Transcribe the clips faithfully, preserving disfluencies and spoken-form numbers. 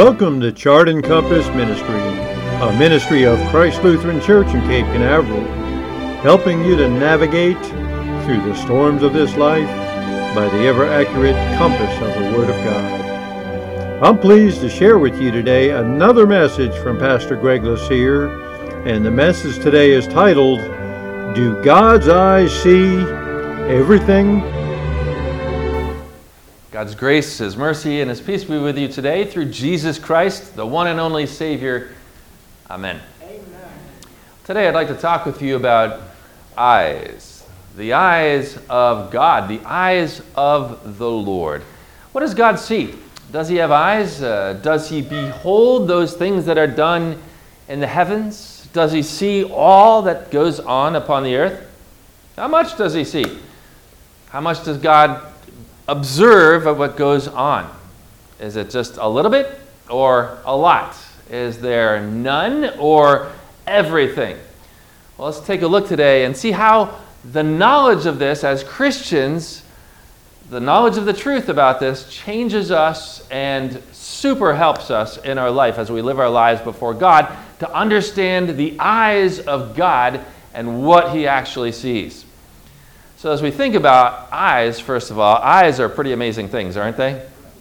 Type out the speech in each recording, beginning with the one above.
Welcome to Chart and Compass Ministry, a ministry of Christ Lutheran Church in Cape Canaveral, helping you to navigate through the storms of this life by the ever-accurate compass of the Word of God. I'm pleased to share with you today another message from Pastor Greg Lucier, and the message today is titled, Do God's Eyes See Everything? God's grace, His mercy, and His peace be with you today through Jesus Christ, the one and only Savior. Amen. Amen. Today I'd like to talk with you about eyes. The eyes of God, the eyes of the Lord. What does God see? Does He have eyes? Uh, does He behold those things that are done in the heavens? Does He see all that goes on upon the earth? How much does He see? How much does God observe of what goes on? Is it just a little bit or a lot? Is there none or everything? Well, let's take a look today and see how the knowledge of this as Christians, the knowledge of the truth about this changes us and super helps us in our life as we live our lives before God to understand the eyes of God and what He actually sees. So as we think about eyes, first of all, eyes are pretty amazing things, aren't they?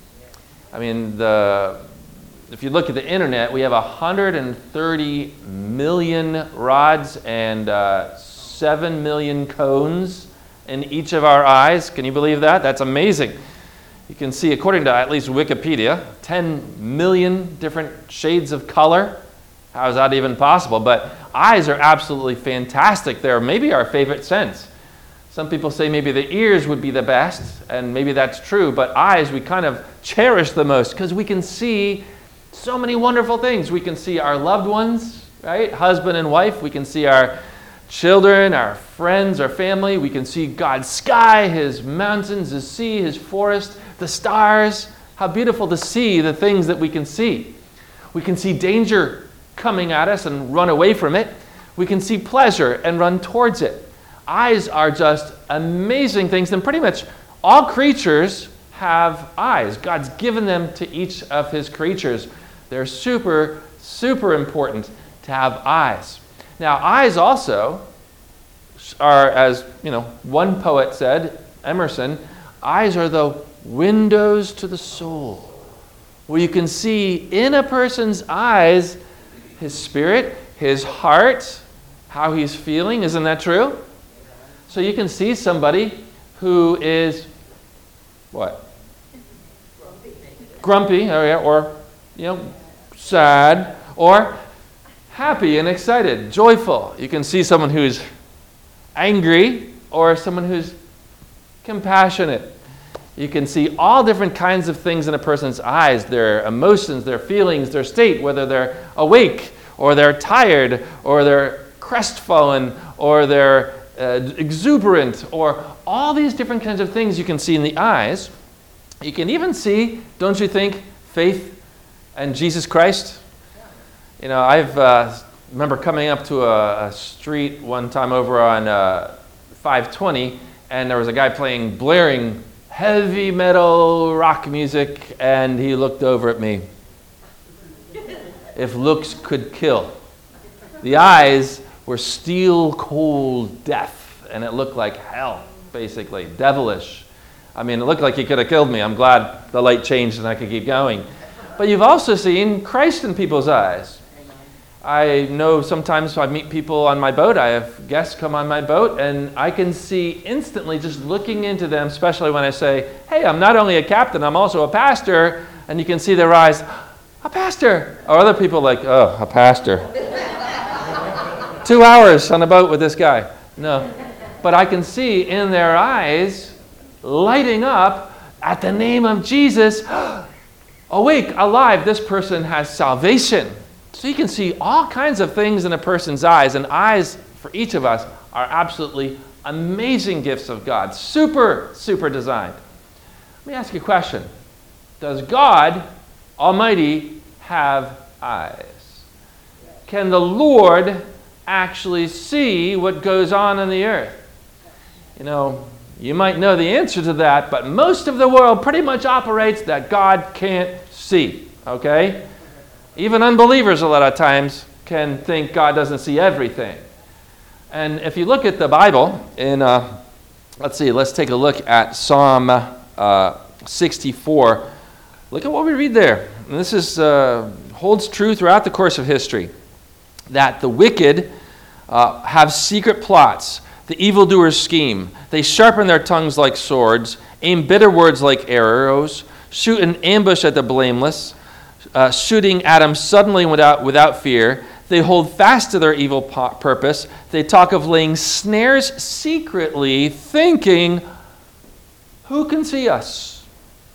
I mean, the if you look at the internet, we have one hundred thirty million rods and uh, seven million cones in each of our eyes. Can you believe that? That's amazing. You can see, according to at least Wikipedia, ten million different shades of color. How is that even possible? But eyes are absolutely fantastic. They're maybe our favorite sense. Some people say maybe the ears would be the best, and maybe that's true, but eyes we kind of cherish the most because we can see so many wonderful things. We can see our loved ones, right? Husband and wife. We can see our children, our friends, our family. We can see God's sky, His mountains, His sea, His forest, the stars. How beautiful to see the things that we can see. We can see danger coming at us and run away from it. We can see pleasure and run towards it. Eyes are just amazing things, and pretty much all creatures have eyes. God's given them to each of His creatures. They're super, super important to have eyes. Now, eyes also are, as you know, one poet said, Emerson, eyes are the windows to the soul, where you can see in a person's eyes his spirit, his heart, how he's feeling. Isn't that true? So you can see somebody who is, what? Grumpy, or, or you know, sad, or happy and excited, joyful. You can see someone who's angry, or someone who's compassionate. You can see all different kinds of things in a person's eyes, their emotions, their feelings, their state, whether they're awake, or they're tired, or they're crestfallen, or they're Uh, exuberant, or all these different kinds of things you can see in the eyes. You can even see, don't you think, faith and Jesus Christ? You know, I've uh, remember coming up to a, a street one time over on uh, five twenty, and there was a guy playing blaring heavy metal rock music, and he looked over at me. If looks could kill. The eyes were steel cold death, and it looked like hell, basically, devilish. I mean, it looked like he could have killed me. I'm glad the light changed and I could keep going. But you've also seen Christ in people's eyes. I know sometimes I meet people on my boat. I have guests come on my boat, and I can see instantly just looking into them, especially when I say, hey, I'm not only a captain, I'm also a pastor, and you can see their eyes, a pastor. Or other people like, oh, a pastor. Two hours on a boat with this guy. No. But I can see in their eyes lighting up at the name of Jesus. Awake, alive, this person has salvation. So you can see all kinds of things in a person's eyes, and eyes for each of us are absolutely amazing gifts of God. Super, super designed. Let me ask you a question. Does God Almighty have eyes? Can the Lord actually see what goes on in the earth? You know, you might know the answer to that, but most of the world pretty much operates that God can't see, okay? Even unbelievers a lot of times can think God doesn't see everything. And if you look at the Bible, in uh, let's see, let's take a look at Psalm uh, sixty-four. Look at what we read there. And this is uh, holds true throughout the course of history, that the wicked uh, have secret plots. The evildoers scheme. They sharpen their tongues like swords, aim bitter words like arrows, shoot an ambush at the blameless, uh, shooting at them suddenly without, without fear. They hold fast to their evil po- purpose. They talk of laying snares secretly, thinking, who can see us?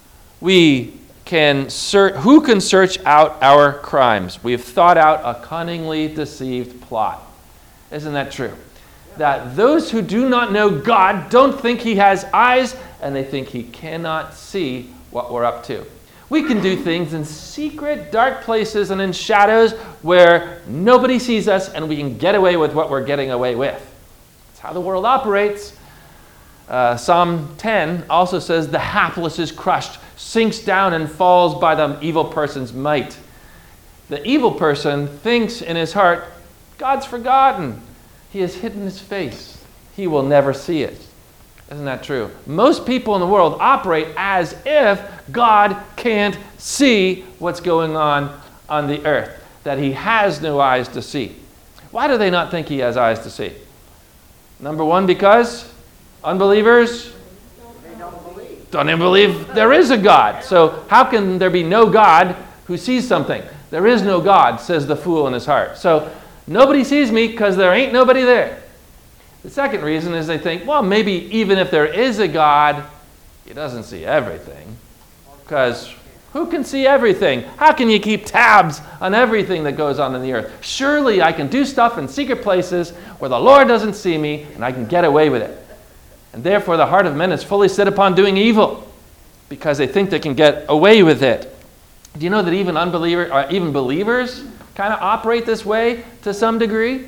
We can ser- who can search out our crimes? We have thought out a cunningly deceived plot. Isn't that true? That those who do not know God don't think he has eyes, and they think he cannot see what we're up to. We can do things in secret, dark places and in shadows where nobody sees us, and we can get away with what we're getting away with. That's how the world operates. Uh, Psalm ten also says, the hapless is crushed, sinks down and falls by the evil person's might. The evil person thinks in his heart, God's forgotten. He has hidden his face. He will never see it. Isn't that true? Most people in the world operate as if God can't see what's going on on the earth, that he has no eyes to see. Why do they not think he has eyes to see? Number one, because unbelievers They don't believe. don't even believe there is a God. So how can there be no God who sees something? There is no God, says the fool in his heart. So nobody sees me because there ain't nobody there. The second reason is they think, well, maybe even if there is a God, he doesn't see everything. Because who can see everything? How can you keep tabs on everything that goes on in the earth? Surely I can do stuff in secret places where the Lord doesn't see me and I can get away with it. And therefore the heart of men is fully set upon doing evil because they think they can get away with it. Do you know that even unbelievers, or even believers kind of operate this way to some degree?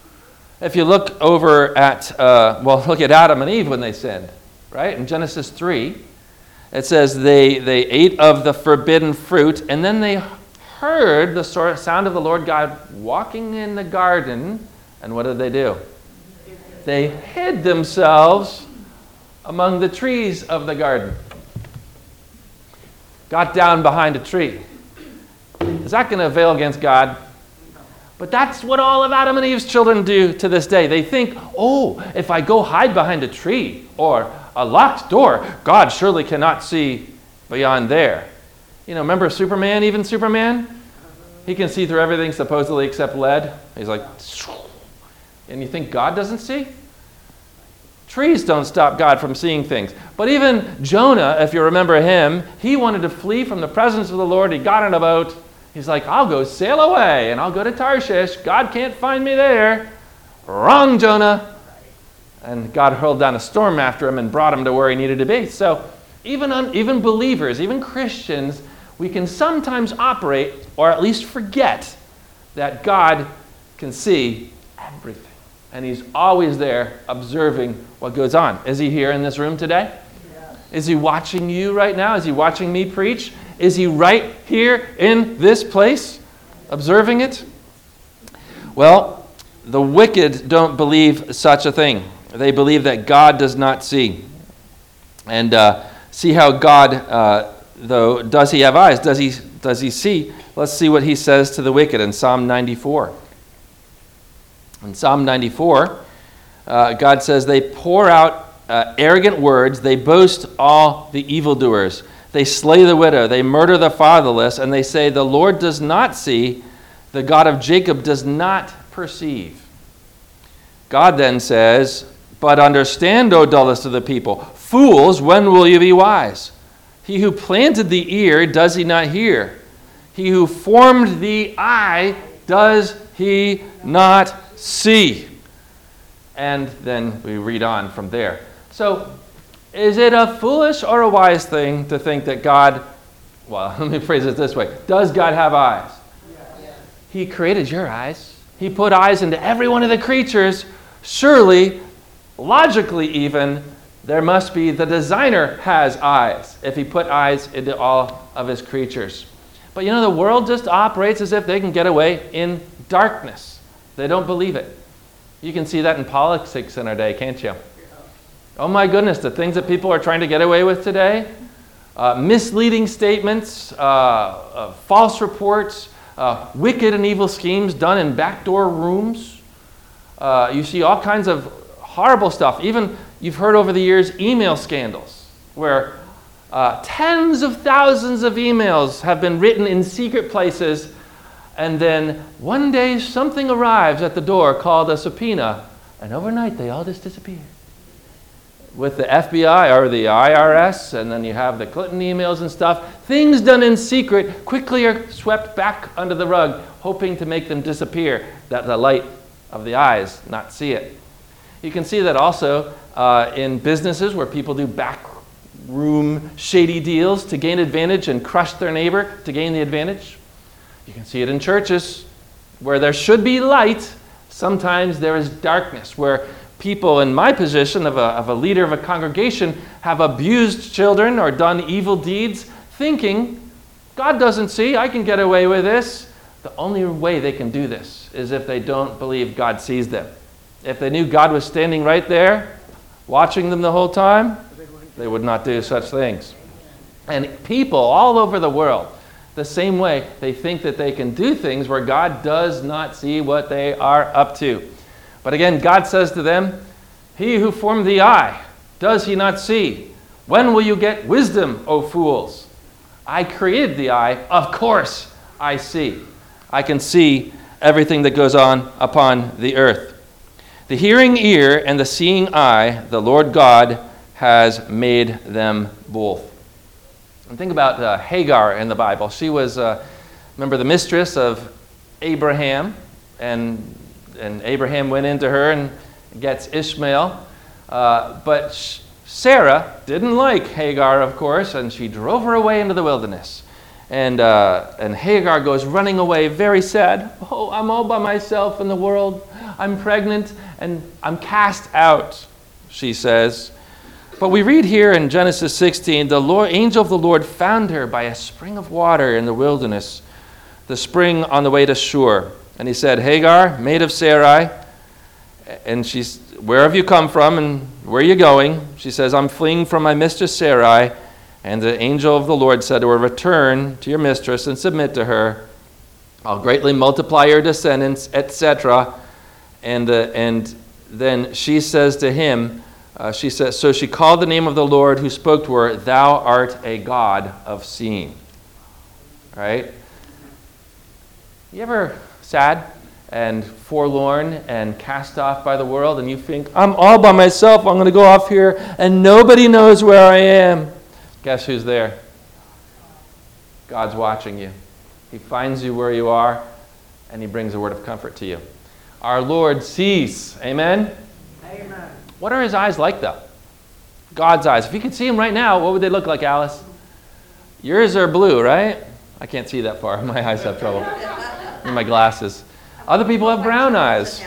If you look over at, uh, well, look at Adam and Eve when they sinned, right? In Genesis three, it says they, they ate of the forbidden fruit, and then they heard the sound of the Lord God walking in the garden, and what did they do? They hid themselves among the trees of the garden. Got down behind a tree. Is that going to avail against God? But that's what all of Adam and Eve's children do to this day. They think, oh, if I go hide behind a tree or a locked door, God surely cannot see beyond there. You know, remember Superman, even Superman? He can see through everything supposedly except lead. He's like, and you think God doesn't see? Trees don't stop God from seeing things. But even Jonah, if you remember him, he wanted to flee from the presence of the Lord. He got in a boat. He's like, I'll go sail away and I'll go to Tarshish. God can't find me there. Wrong, Jonah. And God hurled down a storm after him and brought him to where he needed to be. So even, un, even believers, even Christians, we can sometimes operate or at least forget that God can see everything. And he's always there observing what goes on. Is he here in this room today? Yeah. Is he watching you right now? Is he watching me preach? Is he right here in this place observing it? Well, the wicked don't believe such a thing. They believe that God does not see. And uh, see how God, uh, though, does he have eyes? Does he, does he see? Let's see what he says to the wicked in Psalm ninety-four. In Psalm ninety-four, uh, God says, they pour out uh, arrogant words, they boast all the evildoers. They slay the widow, they murder the fatherless, and they say, the Lord does not see, the God of Jacob does not perceive. God then says, but understand, O dullest of the people, fools, when will you be wise? He who planted the ear, does he not hear? He who formed the eye, does he not see? And then we read on from there. So, is it a foolish or a wise thing to think that God, well, let me phrase it this way. Does God have eyes? Yes. He created your eyes. He put eyes into every one of the creatures. Surely, logically even, there must be the designer has eyes if he put eyes into all of his creatures. But you know, the world just operates as if they can get away in darkness. They don't believe it. You can see that in politics in our day, can't you? Oh my goodness, the things that people are trying to get away with today. Uh, misleading statements, uh, uh, false reports, uh, wicked and evil schemes done in backdoor rooms. Uh, you see all kinds of horrible stuff. Even you've heard over the years email scandals where uh, tens of thousands of emails have been written in secret places, and then one day something arrives at the door called a subpoena, and overnight they all just disappear. With the F B I or the I R S, and then you have the Clinton emails and stuff, things done in secret quickly are swept back under the rug, hoping to make them disappear, that the light of the eyes not see it. You can see that also uh, in businesses where people do backroom shady deals to gain advantage and crush their neighbor to gain the advantage. You can see it in churches where there should be light. Sometimes there is darkness, where people in my position of a, of a leader of a congregation have abused children or done evil deeds, thinking, God doesn't see, I can get away with this. The only way they can do this is if they don't believe God sees them. If they knew God was standing right there, watching them the whole time, they would not do such things. And people all over the world, the same way, they think that they can do things where God does not see what they are up to. But again, God says to them, He who formed the eye, does he not see? When will you get wisdom, O fools? I created the eye, of course I see. I can see everything that goes on upon the earth. The hearing ear and the seeing eye, the Lord God has made them both. And think about uh, Hagar in the Bible. She was, uh, remember, the mistress of Abraham, and and Abraham went into her and gets Ishmael. Uh, but Sh- Sarah didn't like Hagar, of course, and she drove her away into the wilderness. And uh, and Hagar goes running away, very sad. Oh, I'm all by myself in the world. I'm pregnant and I'm cast out, she says. But we read here in Genesis sixteen, the Lord, angel of the Lord found her by a spring of water in the wilderness, the spring on the way to Shur. And he said, Hagar, maid of Sarai, and she's, where have you come from and where are you going? She says, I'm fleeing from my mistress Sarai. And the angel of the Lord said to her, return to your mistress and submit to her. I'll greatly multiply your descendants, et cetera. And uh, and then she says to him, uh, she says, so she called the name of the Lord who spoke to her, thou art a God of seeing. Right? You ever sad and forlorn and cast off by the world, and you think, I'm all by myself, I'm going to go off here, and nobody knows where I am? Guess who's there? God's watching you. He finds you where you are, and he brings a word of comfort to you. Our Lord sees. Amen? Amen. What are his eyes like, though? God's eyes. If you could see him right now, what would they look like, Alice? Yours are blue, right? I can't see that far. My eyes have trouble. In my glasses. Other people have brown eyes.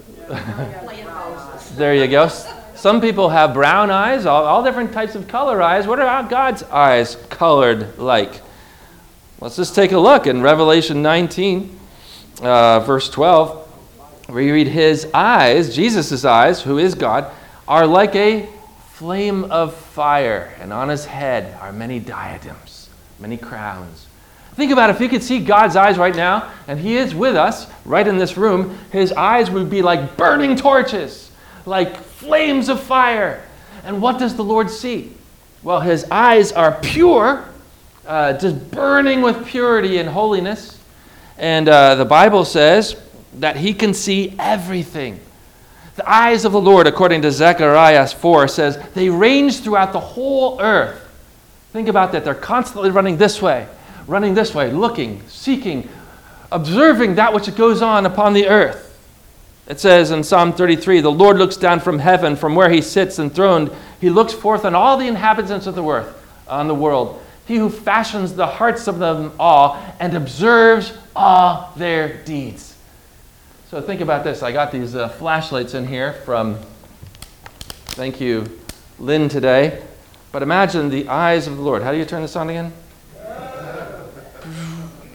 There you go. Some people have brown eyes, all, all different types of color eyes. What are God's eyes colored like? Let's just take a look in Revelation nineteen, uh, verse twelve. We read, his eyes, Jesus' eyes, who is God, are like a flame of fire, and on his head are many diadems, many crowns. Think about it, if you could see God's eyes right now, and he is with us right in this room, his eyes would be like burning torches, like flames of fire. And what does the Lord see? Well, his eyes are pure, uh, just burning with purity and holiness. And uh, the Bible says that he can see everything. The eyes of the Lord, according to Zechariah four, says they range throughout the whole earth. Think about that. They're constantly running this way, running this way, looking, seeking, observing that which goes on upon the earth. It says in Psalm thirty-three, the Lord looks down from heaven, from where he sits enthroned. He looks forth on all the inhabitants of the earth, on the world. He who fashions the hearts of them all and observes all their deeds. So think about this. I got these uh, flashlights in here from, thank you, Lynn today. But imagine the eyes of the Lord. How do you turn this on again?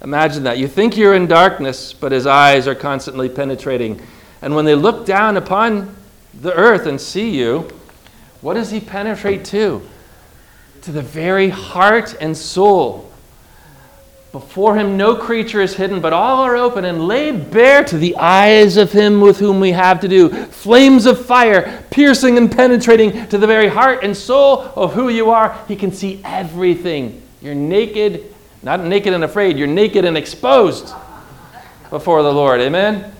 Imagine that. You think you're in darkness, but his eyes are constantly penetrating. And when they look down upon the earth and see you, what does he penetrate to? To the very heart and soul. Before him no creature is hidden, but all are open and laid bare to the eyes of him with whom we have to do. Flames of fire, piercing and penetrating to the very heart and soul of who you are. He can see everything. You're naked, not naked and afraid, you're naked and exposed before the Lord. Amen?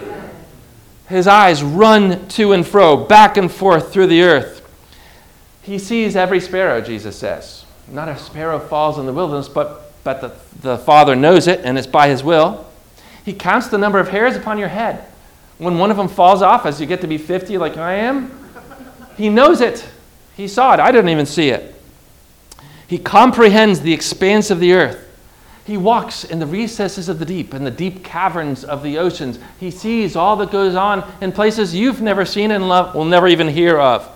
His eyes run to and fro, back and forth through the earth. He sees every sparrow, Jesus says. Not a sparrow falls in the wilderness, but, but the, the Father knows it, and it's by his will. He counts the number of hairs upon your head. When one of them falls off, as you get to be fifty like I am, he knows it. He saw it. I didn't even see it. He comprehends the expanse of the earth. He walks in the recesses of the deep, in the deep caverns of the oceans. He sees all that goes on in places you've never seen and love, will never even hear of.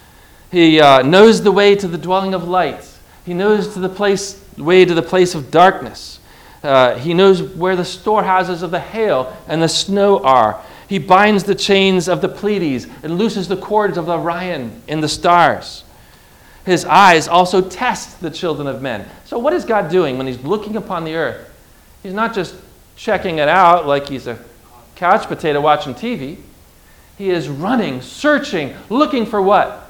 He uh, knows the way to the dwelling of light. He knows to the place, way to the place of darkness. Uh, he knows where the storehouses of the hail and the snow are. He binds the chains of the Pleiades and looses the cords of Orion in the stars. His eyes also test the children of men. So what is God doing when he's looking upon the earth? He's not just checking it out like he's a couch potato watching T V. He is running, searching, looking for what?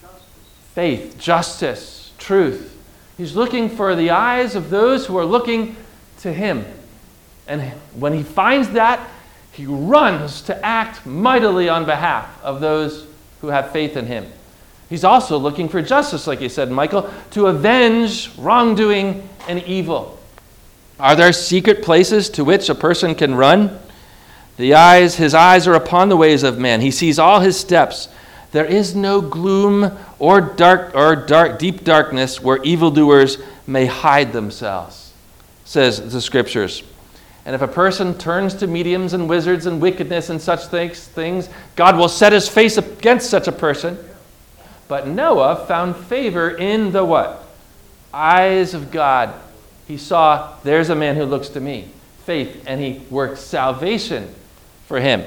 Faith, justice, truth. He's looking for the eyes of those who are looking to him. And when he finds that, he runs to act mightily on behalf of those who have faith in him. He's also looking for justice, like you said, Michael, to avenge wrongdoing and evil. Are there secret places to which a person can run? The eyes, his eyes are upon the ways of man. He sees all his steps. There is no gloom or dark or dark deep darkness where evildoers may hide themselves, says the scriptures. And if a person turns to mediums and wizards and wickedness and such things, God will set his face against such a person. But Noah found favor in the what? Eyes of God. He saw, there's a man who looks to me. Faith, and he worked salvation for him.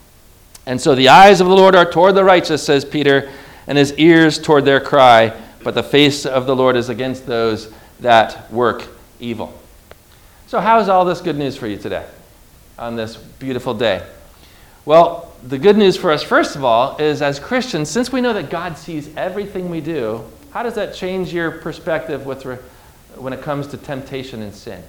And so the eyes of the Lord are toward the righteous, says Peter, and his ears toward their cry, but the face of the Lord is against those that work evil. So how is all this good news for you today on this beautiful day? Well, the good news for us, first of all, is as Christians, since we know that God sees everything we do, how does that change your perspective with re- when it comes to temptation and sin?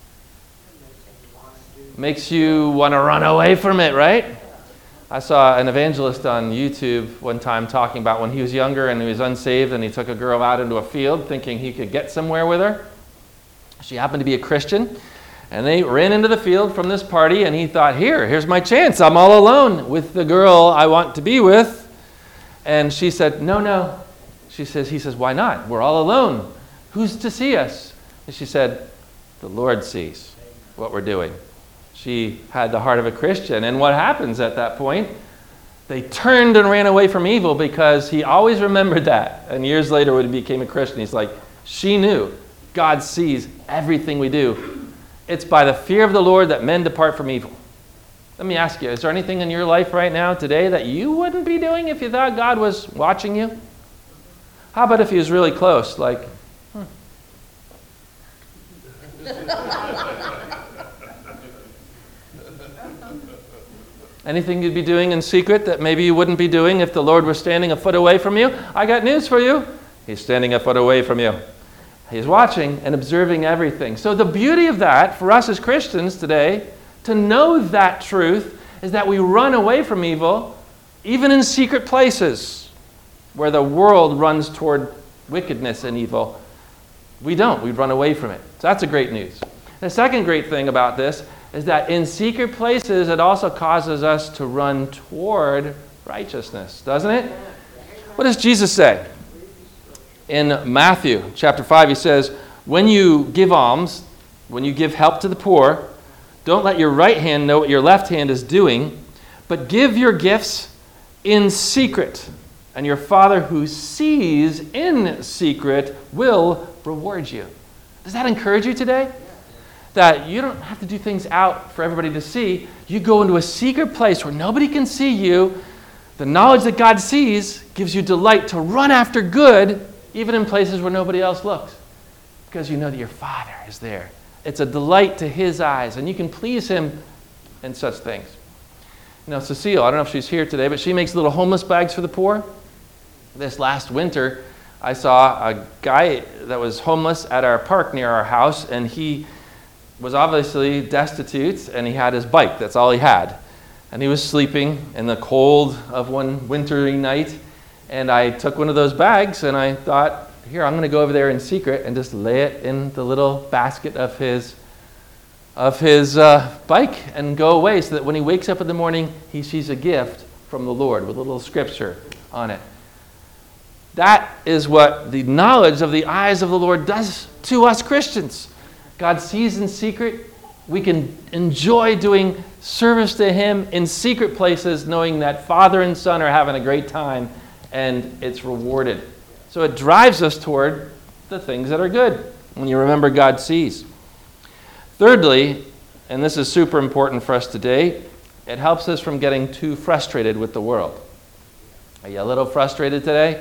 Makes you want to run away from it, right? I saw an evangelist on YouTube one time talking about when he was younger and he was unsaved and he took a girl out into a field thinking he could get somewhere with her. She happened to be a Christian. And they ran into the field from this party, and he thought, here, here's my chance. I'm all alone with the girl I want to be with. And she said, no, no. She says, he says, why not? We're all alone. Who's to see us? And she said, the Lord sees what we're doing. She had the heart of a Christian. And what happens at that point? They turned and ran away from evil because he always remembered that. And years later when he became a Christian, he's like, she knew God sees everything we do. It's by the fear of the Lord that men depart from evil. Let me ask you, is there anything in your life right now today that you wouldn't be doing if you thought God was watching you? How about if he was really close, like, hmm. Anything you'd be doing in secret that maybe you wouldn't be doing if the Lord were standing a foot away from you? I got news for you. He's standing a foot away from you. He's watching and observing everything. So the beauty of that for us as Christians today, to know that truth, is that we run away from evil, even in secret places where the world runs toward wickedness and evil. We don't. We run away from it. So that's a great news. The second great thing about this is that in secret places, it also causes us to run toward righteousness, doesn't it? What does Jesus say? In Matthew chapter five, he says, when you give alms, when you give help to the poor, don't let your right hand know what your left hand is doing, but give your gifts in secret, and your Father who sees in secret will reward you. Does that encourage you today? that you don't have to do things out for everybody to see. You go into a secret place where nobody can see you. The knowledge that God sees gives you delight to run after good, even in places where nobody else looks, because you know that your Father is there. It's a delight to His eyes, and you can please Him in such things. You know, Cecile, I don't know if she's here today, but she makes little homeless bags for the poor. This last winter, I saw a guy that was homeless at our park near our house, and he was obviously destitute, and he had his bike. That's all he had. And he was sleeping in the cold of one wintry night, and I took one of those bags, and I thought, here, I'm going to go over there in secret and just lay it in the little basket of his of his uh, bike and go away, so that when he wakes up in the morning, he sees a gift from the Lord with a little scripture on it. That is what the knowledge of the eyes of the Lord does to us Christians. God sees in secret. We can enjoy doing service to Him in secret places, knowing that Father and Son are having a great time, and it's rewarded. So it drives us toward the things that are good when you remember God sees. Thirdly, and this is super important for us today, it helps us from getting too frustrated with the world. Are you a little frustrated today?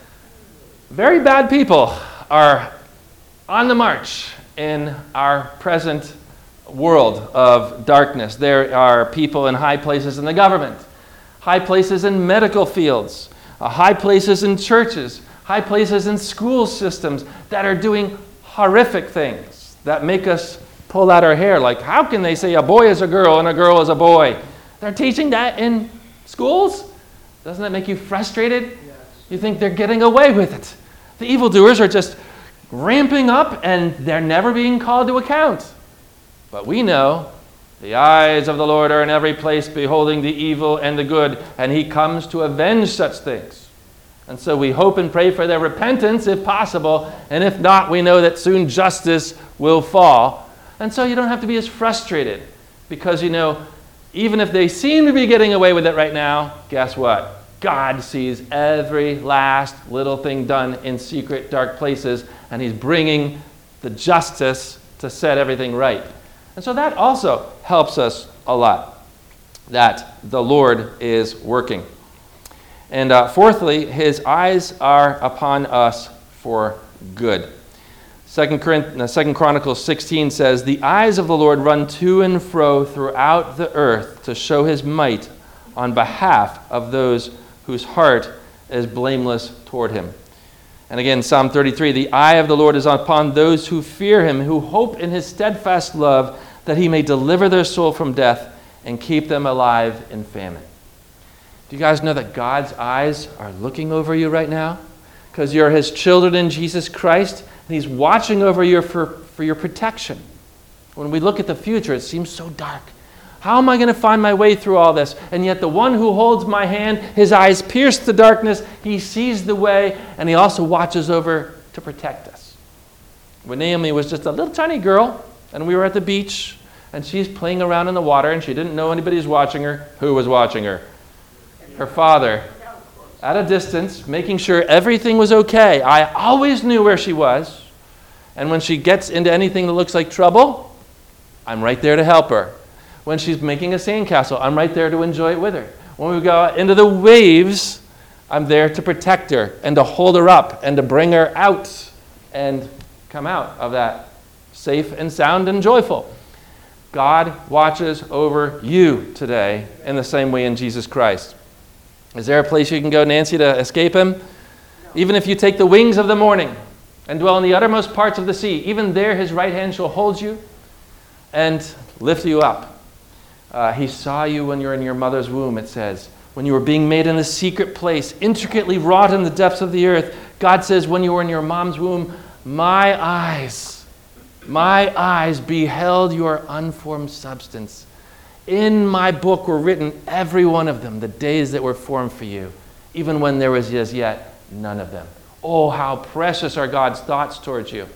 Very bad people are on the march in our present world of darkness. There are people in high places in the government, high places in medical fields, uh, high places in churches, high places in school systems that are doing horrific things that make us pull out our hair. Like, how can they say a boy is a girl and a girl is a boy? They're teaching that in schools? Doesn't that make you frustrated? Yes. You think they're getting away with it. The evildoers are just ramping up, and they're never being called to account. But we know the eyes of the Lord are in every place, beholding the evil and the good, and He comes to avenge such things. And so we hope and pray for their repentance if possible, and if not, we know that soon justice will fall. And so you don't have to be as frustrated, because you know, even if they seem to be getting away with it right now, guess what? God sees every last little thing done in secret, dark places, and He's bringing the justice to set everything right. And so that also helps us a lot, that the Lord is working. And uh, fourthly, His eyes are upon us for good. Second Chronicles sixteen says, "The eyes of the Lord run to and fro throughout the earth to show His might on behalf of those whose heart is blameless toward Him." And again, Psalm thirty-three, "The eye of the Lord is upon those who fear Him, who hope in His steadfast love, that He may deliver their soul from death and keep them alive in famine." Do you guys know that God's eyes are looking over you right now? Because you're His children in Jesus Christ, and He's watching over you for, for your protection. When we look at the future, it seems so dark. How am I going to find my way through all this? And yet the one who holds my hand, His eyes pierce the darkness, He sees the way, and He also watches over to protect us. When Naomi was just a little tiny girl, and we were at the beach, and she's playing around in the water, and she didn't know anybody was watching her. Who was watching her? Her father, at a distance, making sure everything was okay. I always knew where she was, and when she gets into anything that looks like trouble, I'm right there to help her. When she's making a sandcastle, I'm right there to enjoy it with her. When we go out into the waves, I'm there to protect her and to hold her up and to bring her out and come out of that safe and sound and joyful. God watches over you today in the same way in Jesus Christ. Is there a place you can go, Nancy, to escape Him? No. Even if you take the wings of the morning and dwell in the uttermost parts of the sea, even there His right hand shall hold you and lift you up. Uh, he saw you when you were in your mother's womb, it says. When you were being made in the secret place, intricately wrought in the depths of the earth. God says, when you were in your mom's womb, my eyes, my eyes beheld your unformed substance. In my book were written, every one of them, the days that were formed for you, even when there was as yet none of them. Oh, how precious are God's thoughts towards you.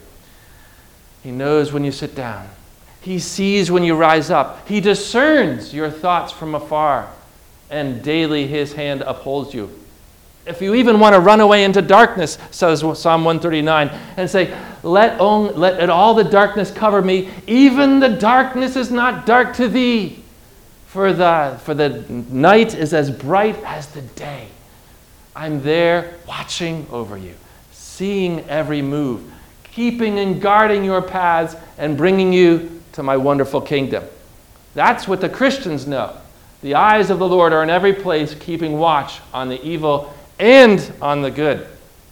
He knows when you sit down. He sees when you rise up. He discerns your thoughts from afar, and daily His hand upholds you. If you even want to run away into darkness, says Psalm one thirty-nine, and say, let, on, let all the darkness cover me, even the darkness is not dark to thee. For the, for the night is as bright as the day. I'm there watching over you, seeing every move, keeping and guarding your paths, and bringing you to my wonderful kingdom. That's what the Christians know. The eyes of the Lord are in every place, keeping watch on the evil and on the good.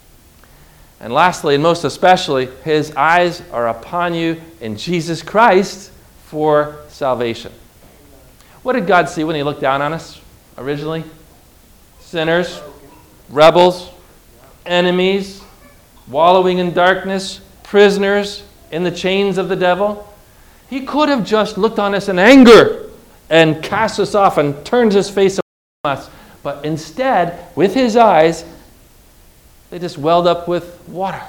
And lastly, and most especially, his eyes are upon you in Jesus Christ for salvation. What did God see when he looked down on us originally? Sinners, rebels, enemies, wallowing in darkness, prisoners in the chains of the devil. He could have just looked on us in anger and cast us off and turned his face away from us. But instead, with his eyes, they just welled up with water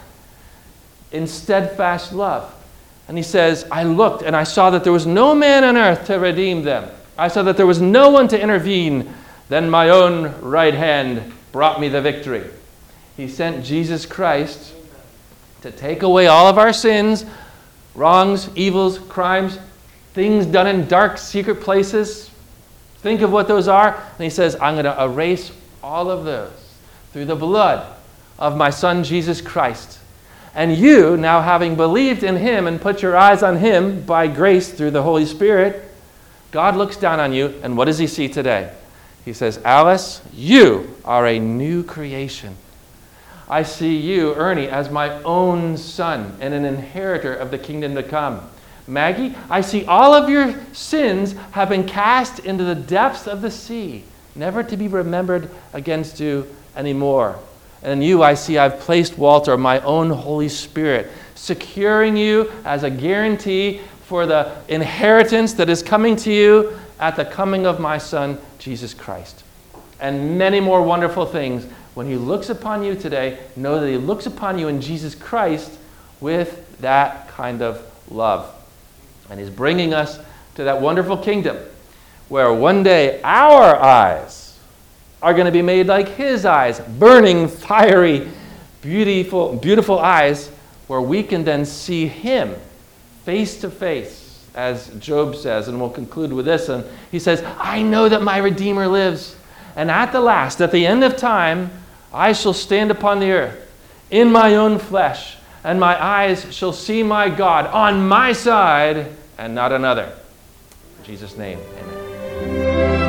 in steadfast love. And he says, I looked and I saw that there was no man on earth to redeem them. I saw that there was no one to intervene. Then my own right hand brought me the victory. He sent Jesus Christ to take away all of our sins, wrongs, evils, crimes, things done in dark, secret places. Think of what those are. And he says, I'm going to erase all of those through the blood of my Son, Jesus Christ. And you, now having believed in him and put your eyes on him by grace through the Holy Spirit, God looks down on you, and what does he see today? He says, Alice, you are a new creation. I see you, Ernie, as my own son and an inheritor of the kingdom to come. Maggie, I see all of your sins have been cast into the depths of the sea, never to be remembered against you anymore. And you, I see I've placed, Walter, my own Holy Spirit, securing you as a guarantee for the inheritance that is coming to you at the coming of my Son, Jesus Christ. And many more wonderful things. When he looks upon you today, know that he looks upon you in Jesus Christ with that kind of love. And he's bringing us to that wonderful kingdom where one day our eyes are going to be made like his eyes, burning, fiery, beautiful, beautiful eyes, where we can then see him face to face, as Job says, and we'll conclude with this. And he says, I know that my Redeemer lives, and at the last, at the end of time, I shall stand upon the earth in my own flesh, and my eyes shall see my God on my side and not another. In Jesus' name, amen.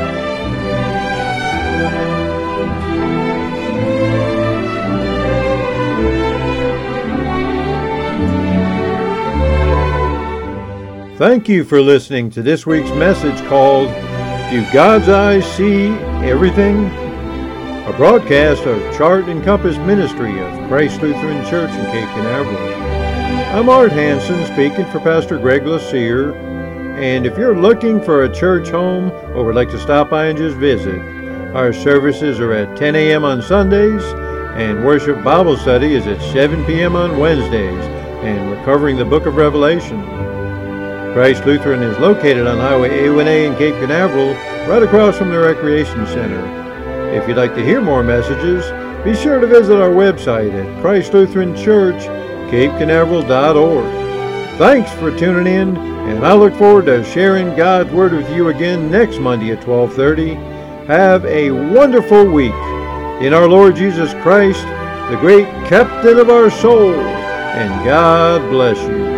Thank you for listening to this week's message called, Do God's Eyes See Everything? A broadcast of Chart and Compass Ministry of Christ Lutheran Church in Cape Canaveral. I'm Art Hansen, speaking for Pastor Greg LaCere, and if you're looking for a church home or would like to stop by and just visit, our services are at ten a.m. on Sundays, and Worship Bible Study is at seven p.m. on Wednesdays, and we're covering the book of Revelation. Christ Lutheran is located on Highway A one A in Cape Canaveral, right across from the Recreation Center. If you'd like to hear more messages, be sure to visit our website at Christ Lutheran Church, cape canaveral dot org. Thanks for tuning in, and I look forward to sharing God's Word with you again next Monday at twelve thirty. Have a wonderful week in our Lord Jesus Christ, the great captain of our soul, and God bless you.